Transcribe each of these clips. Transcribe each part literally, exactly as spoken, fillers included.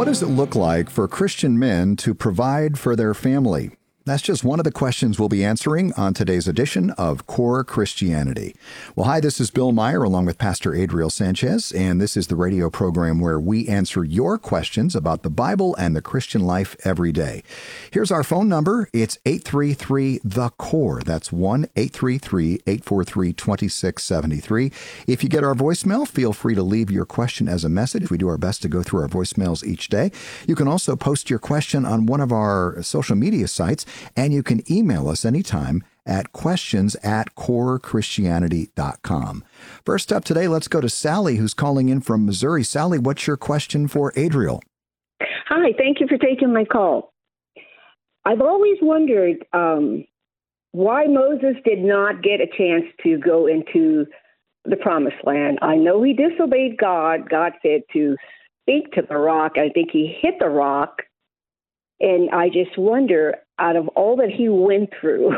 What does it look like for Christian men to provide for their family? That's just one of the questions we'll be answering on today's edition of Core Christianity. Well, hi, this is Bill Meyer along with Pastor Adriel Sanchez, and this is the radio program where we answer your questions about the Bible and the Christian life every day. Here's our phone number. It's eight three three, the core. That's one eight three three, eight four three, two six seven three. If you get our voicemail, feel free to leave your question as a message. We do our best to go through our voicemails each day. You can also post your question on one of our social media sites, and you can email us anytime at questions at core christianity dot com. First up today, let's go to Sally, who's calling in from Missouri. Sally, what's your question for Adriel? Hi, thank you for taking my call. I've always wondered um, why Moses did not get a chance to go into the Promised Land. I know he disobeyed God. God said to speak to the rock. I think he hit the rock. And I just wonder, out of all that he went through,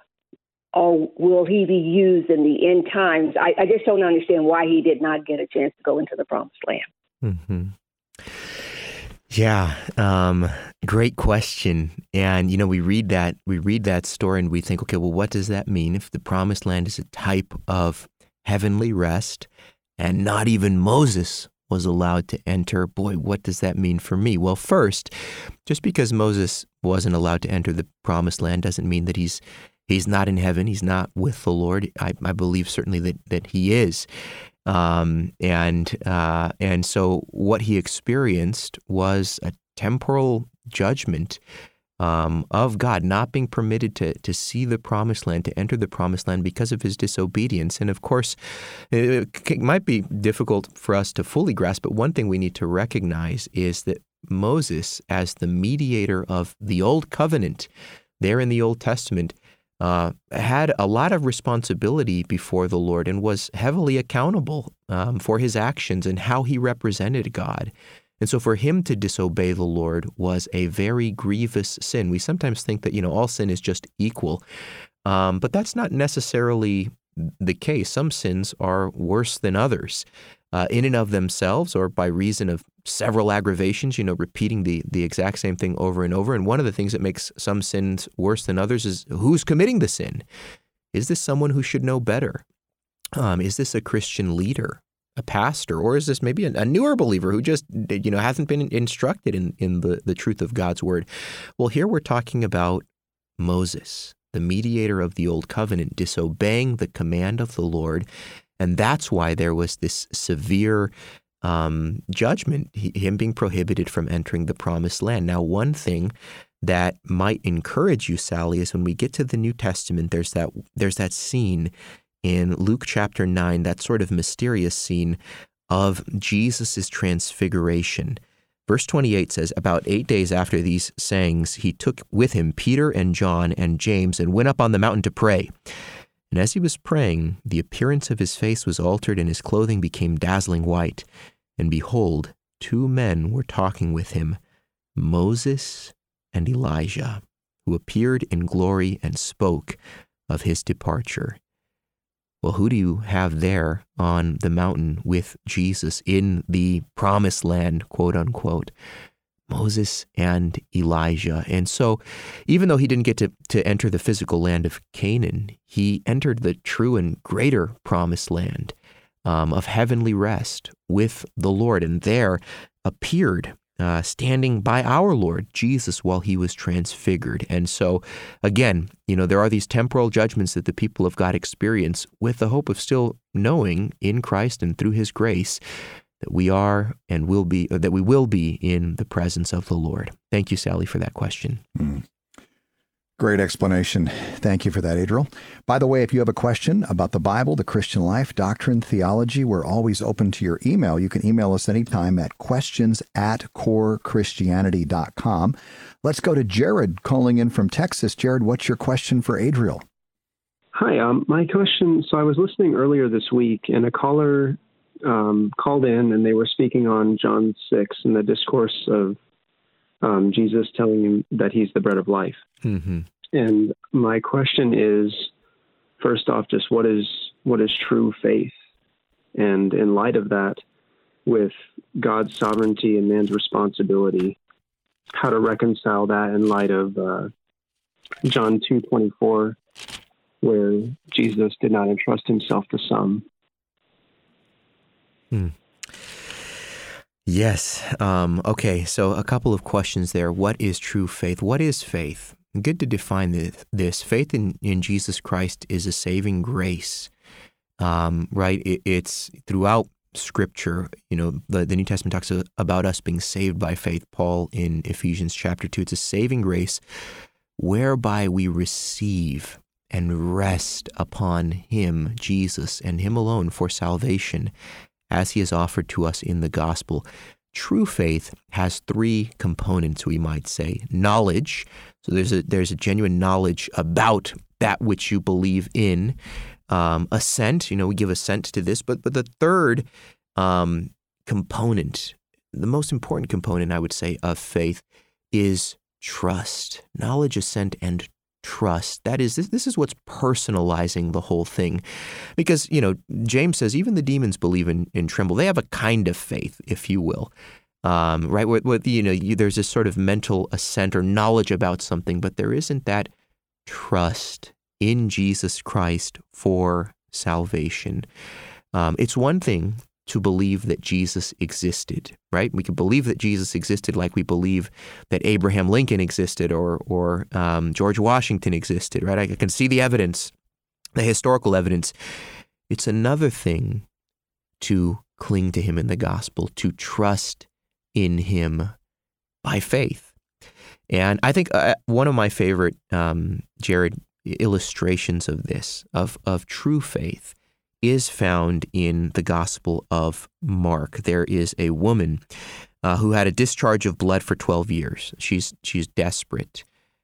or will he be used in the end times? I, I just don't understand why he did not get a chance to go into the Promised Land. Mm-hmm. Yeah, um, great question. And, you know, we read that, we read that story and we think, okay, well, what does that mean if the Promised Land is a type of heavenly rest and not even Moses was allowed to enter? Boy, what does that mean for me? Well, first, just because Moses wasn't allowed to enter the Promised Land doesn't mean that he's he's not in heaven. He's not with the Lord. I, I believe certainly that that he is. Um, and uh, and so what he experienced was a temporal judgment Um, of God, not being permitted to to see the Promised Land, to enter the Promised Land because of his disobedience. And of course, it, it might be difficult for us to fully grasp, but one thing we need to recognize is that Moses, as the mediator of the Old Covenant, there in the Old Testament, uh, had a lot of responsibility before the Lord and was heavily accountable um, for his actions and how he represented God. And so for him to disobey the Lord was a very grievous sin. We sometimes think that, you know, all sin is just equal, um, but that's not necessarily the case. Some sins are worse than others uh, in and of themselves or by reason of several aggravations, you know, repeating the, the exact same thing over and over. And one of the things that makes some sins worse than others is who's committing the sin. Is this someone who should know better? Um, is this a Christian leader, a pastor, or is this maybe a, a newer believer who just, you know, hasn't been instructed in, in the, the truth of God's word? Well, here we're talking about Moses, the mediator of the Old Covenant, disobeying the command of the Lord. And that's why there was this severe um, judgment, he, him being prohibited from entering the Promised Land. Now, one thing that might encourage you, Sally, is when we get to the New Testament, there's that there's that scene in Luke chapter nine, that sort of mysterious scene of Jesus' transfiguration. Verse twenty-eight says, about eight days after these sayings, he took with him Peter and John and James and went up on the mountain to pray. And as he was praying, the appearance of his face was altered and his clothing became dazzling white. And behold, two men were talking with him, Moses and Elijah, who appeared in glory and spoke of his departure. Well, who do you have there on the mountain with Jesus in the Promised Land, quote unquote? Moses and Elijah. And so even though he didn't get to, to enter the physical land of Canaan, he entered the true and greater Promised Land um, of heavenly rest with the Lord, and there appeared Uh, standing by our Lord Jesus while he was transfigured. And so, again, you know, there are these temporal judgments that the people of God experience with the hope of still knowing in Christ and through his grace that we are and will be, or that we will be in the presence of the Lord. Thank you, Sally, for that question. Mm. Great explanation. Thank you for that, Adriel. By the way, if you have a question about the Bible, the Christian life, doctrine, theology, we're always open to your email. You can email us anytime at questions at core christianity dot com. Let's go to Jared calling in from Texas. Jared, what's your question for Adriel? Hi, um, my question, so I was listening earlier this week, and a caller um, called in, and they were speaking on John six and the discourse of um, Jesus telling him that he's the bread of life. Mm-hmm. And my question is, first off, just what is what is true faith? And in light of that, with God's sovereignty and man's responsibility, how to reconcile that in light of uh, John two twenty-four, where Jesus did not entrust himself to some. Hmm. Yes. Um, okay, so a couple of questions there. What is true faith? What is faith? Good to define this. Faith in, in Jesus Christ is a saving grace, um, right? It, it's throughout Scripture. You know, the, the New Testament talks about us being saved by faith. Paul in Ephesians chapter two, it's a saving grace whereby we receive and rest upon Him, Jesus, and Him alone for salvation, as He has offered to us in the gospel. True faith has three components, we might say. Knowledge, so there's a there's a genuine knowledge about that which you believe in. Um, assent, you know, we give assent to this, but but the third um, component, the most important component, I would say, of faith is trust. Knowledge, assent, and trust. That is, this, this is what's personalizing the whole thing. Because, you know, James says even the demons believe in and tremble. They have a kind of faith, if you will, um, right? With, with, you know, you, there's this sort of mental assent or knowledge about something, but there isn't that trust in Jesus Christ for salvation. Um, it's one thing to believe that Jesus existed, right? We can believe that Jesus existed like we believe that Abraham Lincoln existed or or um, George Washington existed, right? I can see the evidence, the historical evidence. It's another thing to cling to Him in the gospel, to trust in Him by faith. And I think uh, one of my favorite, um, Jared, illustrations of this, of of true faith, is found in the Gospel of Mark. There is a woman uh, who had a discharge of blood for twelve years. She's she's desperate.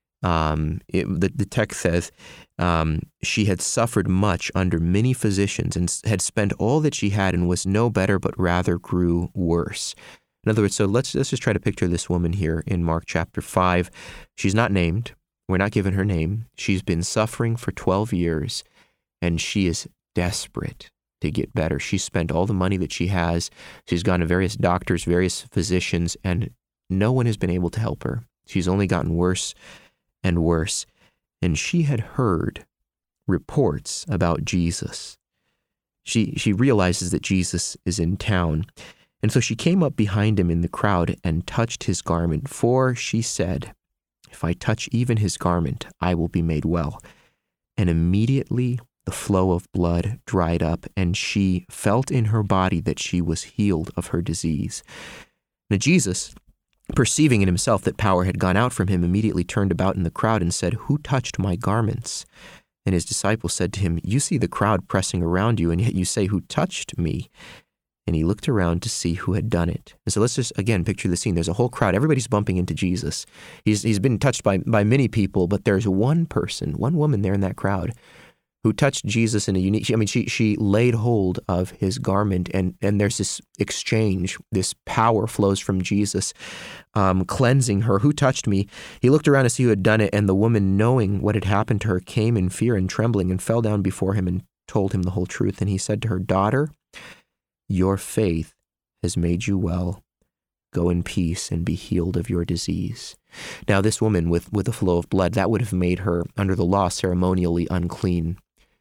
Um, it, the, the text says um, she had suffered much under many physicians and had spent all that she had and was no better, but rather grew worse. In other words, so let's let's just try to picture this woman here in Mark chapter five. She's not named. We're not given her name. She's been suffering for twelve years, and she is desperate to get better. She's spent all the money that she has. She's gone to various doctors, various physicians, and no one has been able to help her. She's only gotten worse and worse. And she had heard reports about Jesus. She she realizes that Jesus is in town. And so she came up behind him in the crowd and touched his garment. For she said, "If I touch even his garment, I will be made well." And immediately the flow of blood dried up, and she felt in her body that she was healed of her disease. Now Jesus, perceiving in himself that power had gone out from him, immediately turned about in the crowd and said, "Who touched my garments?" And his disciples said to him, "You see the crowd pressing around you, and yet you say, 'Who touched me?'" And he looked around to see who had done it. And so let's just, again, picture the scene. There's a whole crowd. Everybody's bumping into Jesus. He's He's been touched by, by many people, but there's one person, one woman there in that crowd who touched Jesus in a unique, I mean, she she laid hold of his garment, and, and there's this exchange, this power flows from Jesus, um, cleansing her. "Who touched me?" He looked around to see who had done it, and the woman, knowing what had happened to her, came in fear and trembling and fell down before him and told him the whole truth. And he said to her, "Daughter, your faith has made you well. Go in peace and be healed of your disease." Now, this woman with, with a flow of blood, that would have made her, under the law, ceremonially unclean.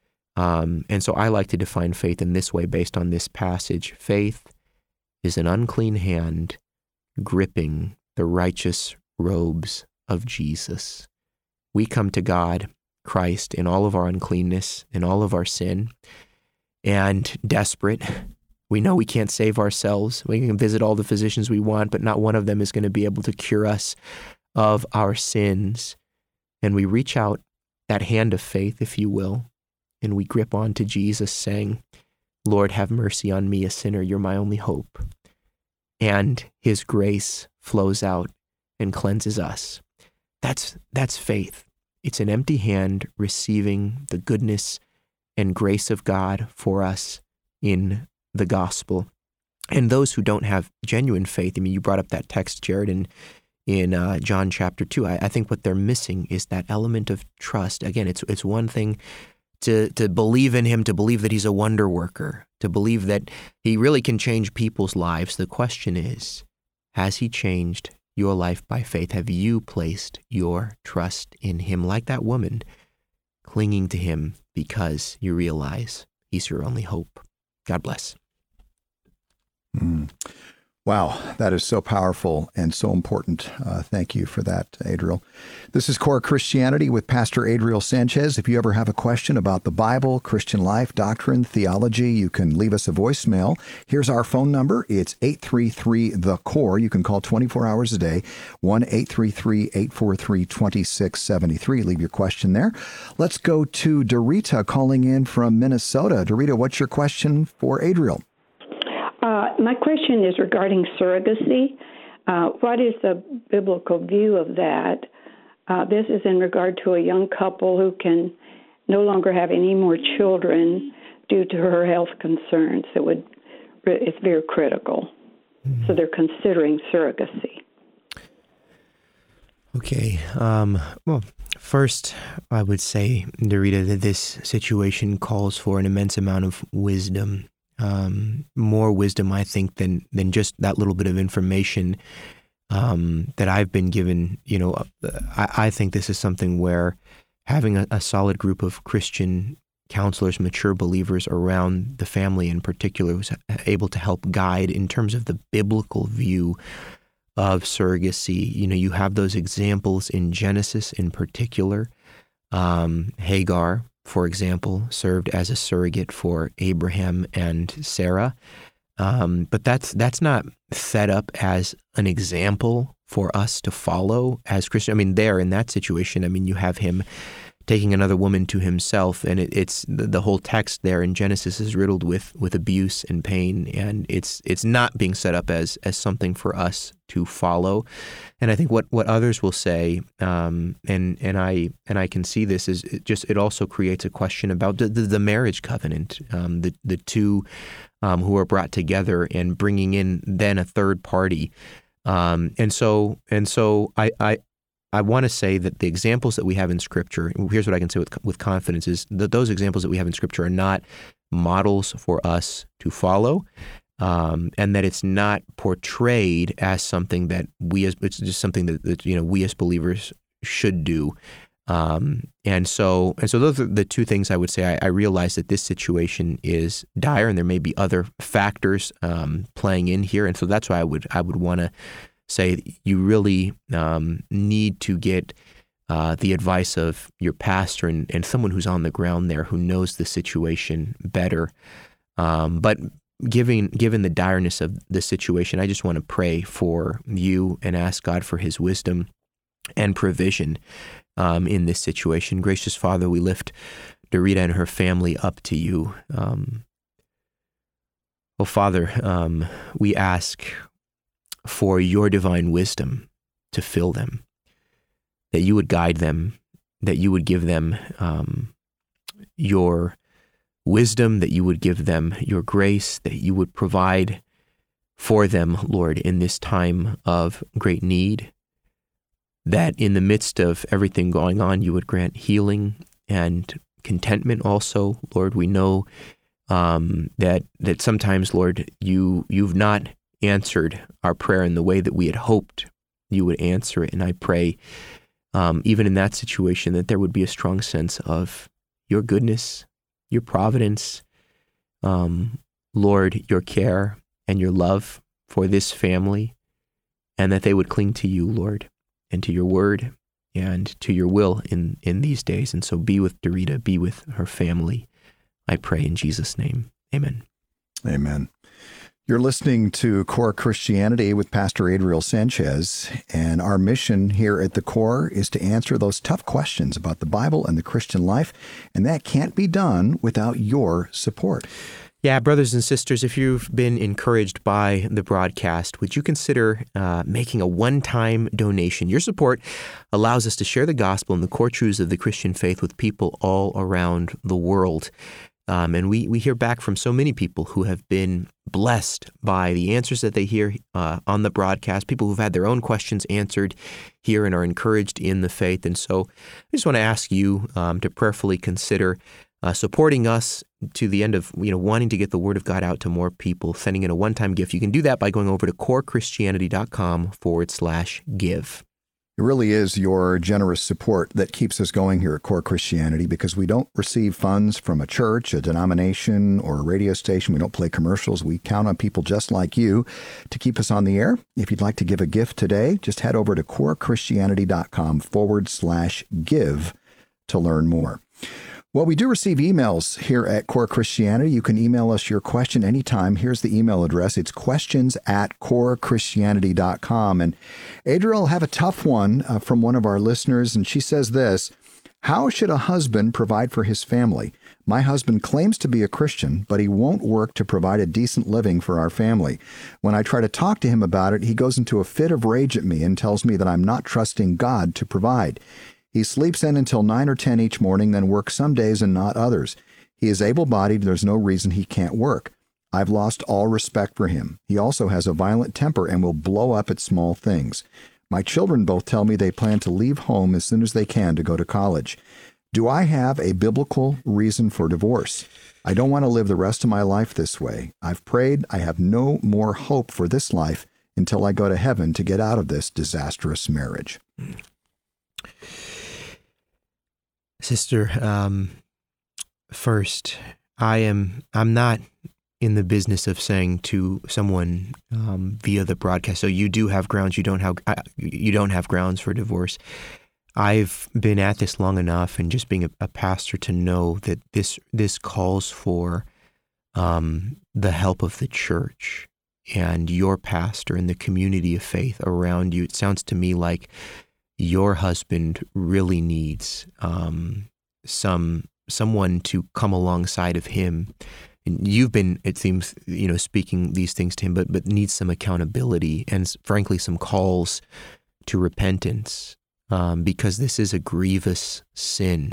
Um, and so I like to define faith in this way based on this passage. Faith is an unclean hand gripping the righteous robes of Jesus. We come to God, Christ, in all of our uncleanness, in all of our sin, and desperate. We know we can't save ourselves. We can visit all the physicians we want, but not one of them is going to be able to cure us of our sins. And we reach out that hand of faith, if you will, and we grip onto Jesus saying, "Lord, have mercy on me, a sinner. You're my only hope." And his grace flows out and cleanses us. That's that's faith. It's an empty hand receiving the goodness and grace of God for us in the gospel. And those who don't have genuine faith, I mean, you brought up that text, Jared, in, in uh, John chapter two. I, I think what they're missing is that element of trust. Again, it's it's one thing to to believe in him, to believe that he's a wonder worker, to believe that he really can change people's lives. The question is, has he changed your life by faith? Have you placed your trust in him like that woman, clinging to him because you realize he's your only hope? God bless. Mm. Wow, that is so powerful and so important. Uh, thank you for that, Adriel. This is Core Christianity with Pastor Adriel Sanchez. If you ever have a question about the Bible, Christian life, doctrine, theology, you can leave us a voicemail. Here's our phone number. It's eight three three, the core. You can call twenty-four hours a day, one eight three three, eight four three, two six seven three. Leave your question there. Let's go to Dorita calling in from Minnesota. Dorita, what's your question for Adriel? Uh, my question is regarding surrogacy. Uh, what is the biblical view of that? Uh, this is in regard to a young couple who can no longer have any more children due to her health concerns. It would, it's very critical. Mm-hmm. So they're considering surrogacy. Okay. Um, well, first, I would say, Dorita, that this situation calls for an immense amount of wisdom. Um, more wisdom, I think, than than just that little bit of information um, that I've been given. You know, I, I think this is something where having a, a solid group of Christian counselors, mature believers around the family in particular, was able to help guide in terms of the biblical view of surrogacy. You know, you have those examples in Genesis in particular. Um, Hagar, for example, served as a surrogate for Abraham and Sarah. Um, but that's that's not set up as an example for us to follow as Christians. I mean, there in that situation, I mean, you have him taking another woman to himself, and it, it's the, the whole text there in Genesis is riddled with with abuse and pain, and it's it's not being set up as as something for us to follow. And I think what, what others will say, um, and and I and I can see this, is it just it also creates a question about the, the, the marriage covenant, um, the the two um, who are brought together and bringing in then a third party, um, and so and so I. I I want to say that the examples that we have in Scripture, here's what I can say with with confidence, is that those examples that we have in Scripture are not models for us to follow, um, and that it's not portrayed as something that we as it's just something that, that you know we as believers should do. Um, and so and so those are the two things I would say. I, I realize that this situation is dire, and there may be other factors um, playing in here, and so that's why I would I would want to say you really um, need to get uh, the advice of your pastor and, and someone who's on the ground there who knows the situation better. Um, but given given the direness of the situation, I just want to pray for you and ask God for his wisdom and provision um, in this situation. Gracious Father, we lift Dorita and her family up to you. Um, oh, Father, um, we ask for your divine wisdom to fill them, that you would guide them, that you would give them um, your wisdom, that you would give them your grace, that you would provide for them, Lord, in this time of great need, that in the midst of everything going on, you would grant healing and contentment also. Lord, we know um, that that sometimes, Lord, you you've not answered our prayer in the way that we had hoped you would answer it. And I pray, um, even in that situation, that there would be a strong sense of your goodness, your providence, um, Lord, your care and your love for this family, and that they would cling to you, Lord, and to your word and to your will in, in these days. And so be with Dorita, be with her family. I pray in Jesus' name. Amen. Amen. You're listening to Core Christianity with Pastor Adriel Sanchez, and our mission here at the Core is to answer those tough questions about the Bible and the Christian life, and that can't be done without your support. Yeah, brothers and sisters, if you've been encouraged by the broadcast, would you consider uh, making a one-time donation? Your support allows us to share the gospel and the core truths of the Christian faith with people all around the world. Um, and we, we hear back from so many people who have been blessed by the answers that they hear uh, on the broadcast, people who've had their own questions answered here and are encouraged in the faith. And so I just want to ask you um, to prayerfully consider uh, supporting us to the end of, you know, wanting to get the Word of God out to more people, sending in a one-time gift. You can do that by going over to corechristianity.com forward slash give. It really is your generous support that keeps us going here at Core Christianity, because we don't receive funds from a church, a denomination, or a radio station. We don't play commercials. We count on people just like you to keep us on the air. If you'd like to give a gift today, just head over to corechristianity.com forward slash give to learn more. Well, we do receive emails here at Core Christianity. You can email us your question anytime. Here's the email address. It's questions at corechristianity dot com. And Adriel, have a tough one uh, from one of our listeners, and she says this: how should a husband provide for his family? My husband claims to be a Christian, but he won't work to provide a decent living for our family. When I try to talk to him about it, he goes into a fit of rage at me and tells me that I'm not trusting God to provide. He sleeps in until nine or ten each morning, then works some days and not others. He is able-bodied. There's no reason he can't work. I've lost all respect for him. He also has a violent temper and will blow up at small things. My children both tell me they plan to leave home as soon as they can to go to college. Do I have a biblical reason for divorce? I don't want to live the rest of my life this way. I've prayed. I have no more hope for this life until I go to heaven to get out of this disastrous marriage. Sister, um, first, I am, I'm not in the business of saying to someone um, via the broadcast, so you do have grounds, you don't have, you don't have grounds for divorce. I've been at this long enough, and just being a, a pastor, to know that this, this calls for um, the help of the church and your pastor and the community of faith around you. It sounds to me like your husband really needs um, some someone to come alongside of him. And you've been, it seems, you know, speaking these things to him, but but needs some accountability and, frankly, some calls to repentance, um, because this is a grievous sin.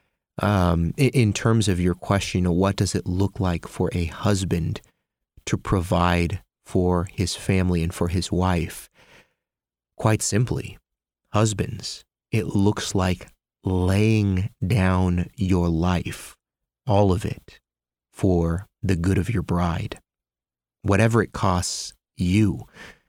Um, in, in terms of your question, you know, what does it look like for a husband to provide for his family and for his wife? Quite simply, husbands, it looks like laying down your life, all of it, for the good of your bride. Whatever it costs you,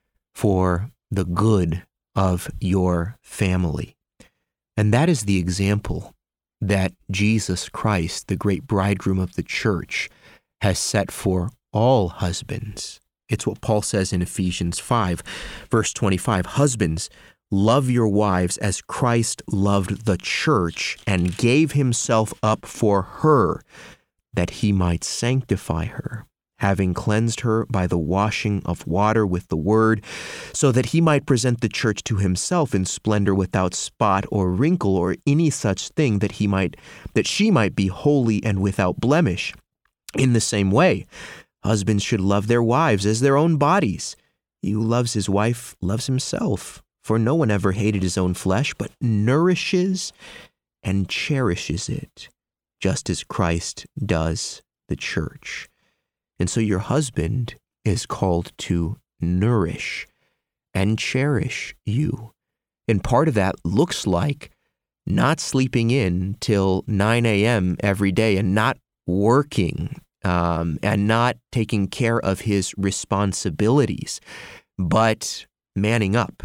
for the good of your family. And that is the example that Jesus Christ, the great bridegroom of the church, has set for all husbands. It's what Paul says in Ephesians five, verse twenty-five. Husbands, love your wives as Christ loved the church and gave himself up for her, that he might sanctify her, having cleansed her by the washing of water with the word, so that he might present the church to himself in splendor, without spot or wrinkle or any such thing, that he might, that she might be holy and without blemish. In the same way, husbands should love their wives as their own bodies. He who loves his wife loves himself. For no one ever hated his own flesh, but nourishes and cherishes it, just as Christ does the church. And so your husband is called to nourish and cherish you. And part of that looks like not sleeping in till nine a.m. every day and not working um, and not taking care of his responsibilities, but manning up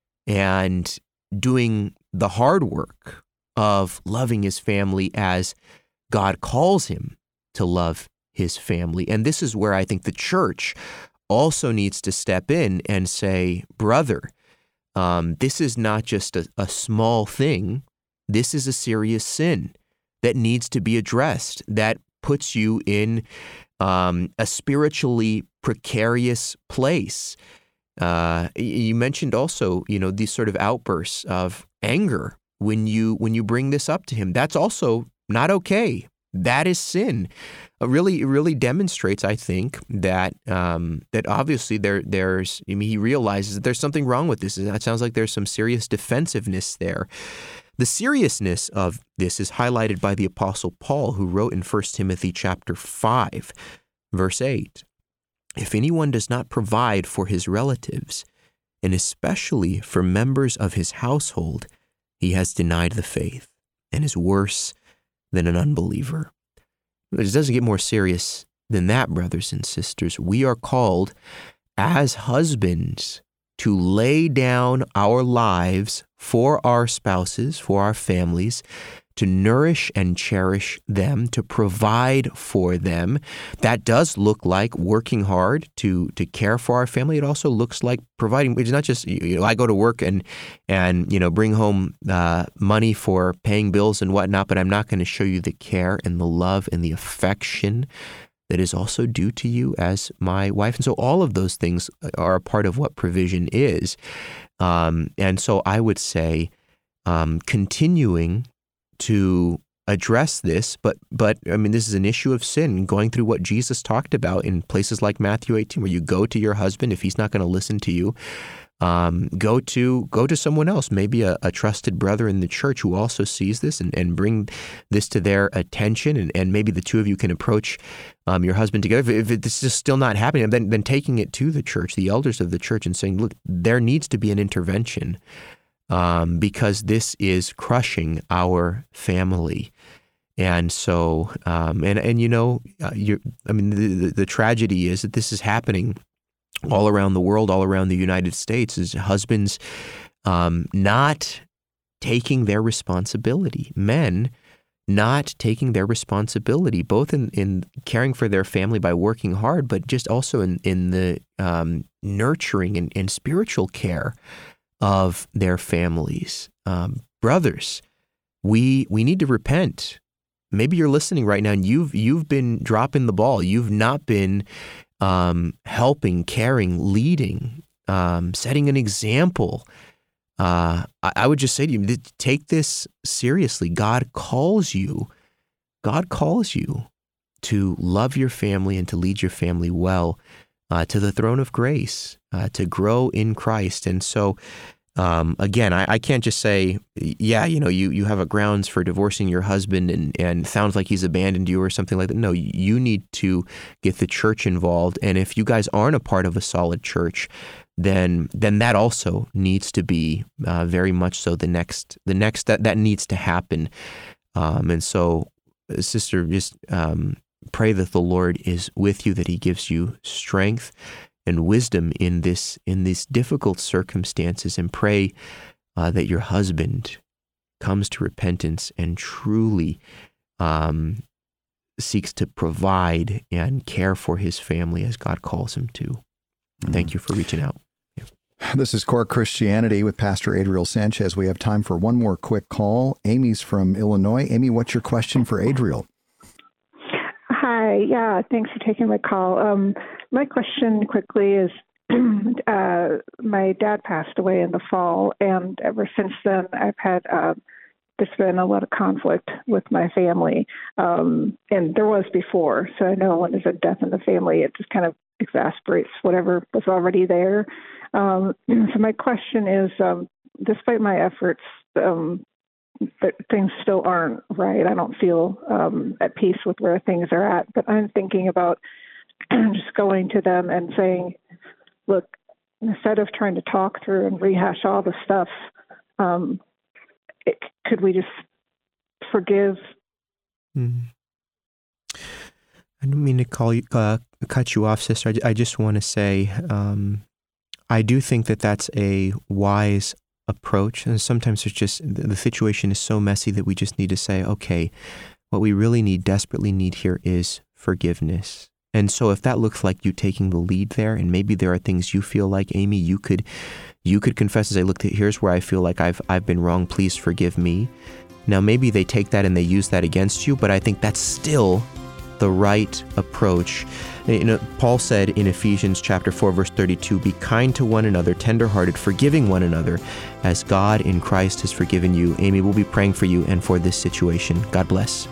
and doing the hard work of loving his family as God calls him to love his family. And this is where I think the church also needs to step in and say, brother, um, this is not just a, a small thing. This is a serious sin that needs to be addressed, that puts you in um, a spiritually precarious place. Uh, you mentioned also, you know, these sort of outbursts of anger when you when you bring this up to him. That's also not okay. That is sin. It really, it really demonstrates, I think, that um, that obviously there there's. I mean, he realizes that there's something wrong with this. It sounds like there's some serious defensiveness there. The seriousness of this is highlighted by the Apostle Paul, who wrote in First Timothy chapter five, verse eight. If anyone does not provide for his relatives, and especially for members of his household, he has denied the faith and is worse than an unbeliever. It doesn't get more serious than that, brothers and sisters. We are called as husbands to lay down our lives for our spouses, for our families, to nourish and cherish them, to provide for them. That does look like working hard to to care for our family. It also looks like providing. It's not just, you know, I go to work and and you know bring home uh, money for paying bills and whatnot, but I'm not going to show you the care and the love and the affection that is also due to you as my wife. And so all of those things are a part of what provision is. Um, and so I would say um, continuing to address this, but but I mean, this is an issue of sin, going through what Jesus talked about in places like Matthew eighteen, where you go to your husband if he's not going to listen to you. Um, go to go to someone else, maybe a, a trusted brother in the church who also sees this, and, and bring this to their attention, and, and maybe the two of you can approach um, your husband together. If, if this is still not happening, then, then taking it to the church, the elders of the church, and saying, look, there needs to be an intervention um, because this is crushing our family. And so, um, and and you know, uh, you're, I mean, the, the, the tragedy is that this is happening all around the world, all around the United States, is husbands um, not taking their responsibility, men not taking their responsibility, both in, in caring for their family by working hard, but just also in, in the um, nurturing and, and spiritual care of their families. Um, brothers, we we need to repent. Maybe you're listening right now and you've you've been dropping the ball. You've not been um, helping, caring, leading, um, setting an example. Uh, I, I would just say to you, take this seriously. God calls you. God calls you to love your family and to lead your family well uh, to the throne of grace, uh, to grow in Christ. And so, Um, again, I, I can't just say, yeah, you know, you, you have a grounds for divorcing your husband and, and sounds like he's abandoned you or something like that. No, you need to get the church involved. And if you guys aren't a part of a solid church, then then that also needs to be uh, very much so the next, the next that, that needs to happen. Um, and so, sister, just um, pray that the Lord is with you, that he gives you strength and wisdom in this in these difficult circumstances, and pray uh, that your husband comes to repentance and truly um, seeks to provide and care for his family as God calls him to. Mm-hmm. Thank you for reaching out. Yeah. This is Core Christianity with Pastor Adriel Sanchez. We have time for one more quick call. Amy's from Illinois. Amy, what's your question for Adriel? Hi. Yeah, thanks for taking my call. Um, my question quickly is, uh, my dad passed away in the fall, and ever since then, I've had, uh, there's been a lot of conflict with my family, um, and there was before. So I know when there's a death in the family, it just kind of exasperates whatever was already there. Um, so my question is, um, despite my efforts, um, but things still aren't right. I don't feel um, at peace with where things are at, but I'm thinking about just going to them and saying, look, instead of trying to talk through and rehash all the stuff, um, it, could we just forgive? Mm-hmm. I don't mean to call you, uh, cut you off, sister. I, I just want to say, um, I do think that that's a wise approach. And sometimes it's just, the situation is so messy that we just need to say, okay, what we really need, desperately need here is forgiveness. And so if that looks like you taking the lead there, and maybe there are things you feel like, Amy, you could you could confess and say, look, here's where I feel like I've I've been wrong, please forgive me. Now, maybe they take that and they use that against you, but I think that's still the right approach. You know, Paul said in Ephesians chapter four, verse thirty-two, be kind to one another, tenderhearted, forgiving one another, as God in Christ has forgiven you. Amy, we'll be praying for you and for this situation. God bless.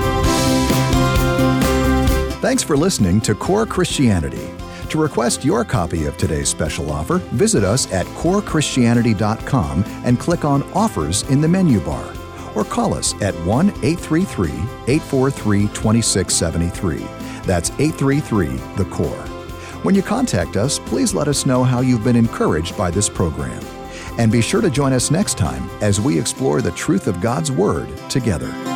Thanks for listening to Core Christianity. To request your copy of today's special offer, visit us at core christianity dot com and click on Offers in the menu bar, or call us at one eight three three, eight four three, two six seven three. That's eight three three, the core. When you contact us, please let us know how you've been encouraged by this program. And be sure to join us next time as we explore the truth of God's Word together.